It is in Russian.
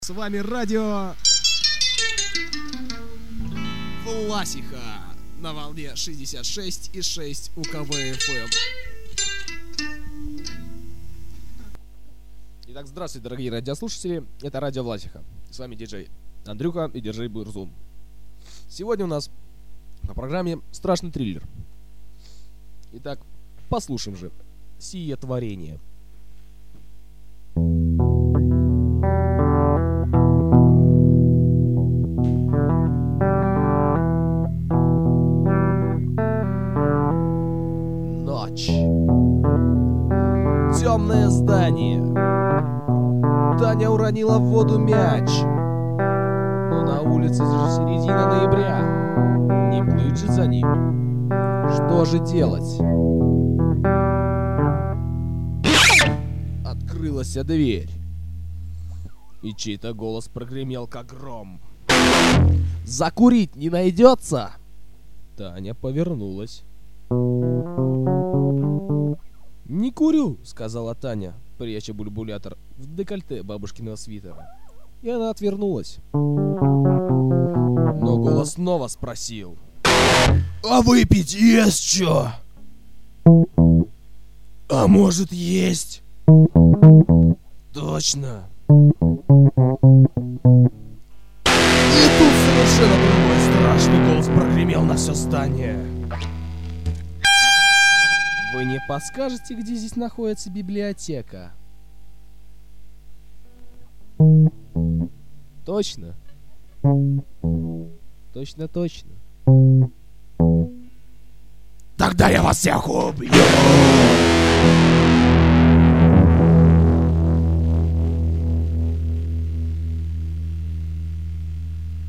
С вами радио Власиха на волне 66,6 УКВ-ФМ. Итак, здравствуйте, дорогие радиослушатели. Это радио Власиха. С вами диджей Андрюха и диджей Бурзум. Сегодня у нас на программе страшный триллер. Итак, послушаем же сие творение. Ночь. Темное здание. Таня уронила в воду мяч. Но на улице же середина ноября. Не плыть же за ним. Что же делать? Открылась дверь. И чей-то голос прогремел, как гром. «Закурить не найдется?» Таня повернулась. «Не курю», — сказала Таня, пряча бульбулятор в декольте бабушкиного свитера. И она отвернулась. Но голос снова спросил: «А выпить есть что? А может есть?» «Точно!» И тут совершенно другой страшный голос прогремел на все здание. «Вы не подскажете, где здесь находится библиотека?» «Точно?» «Точно. Тогда я вас всех убью!»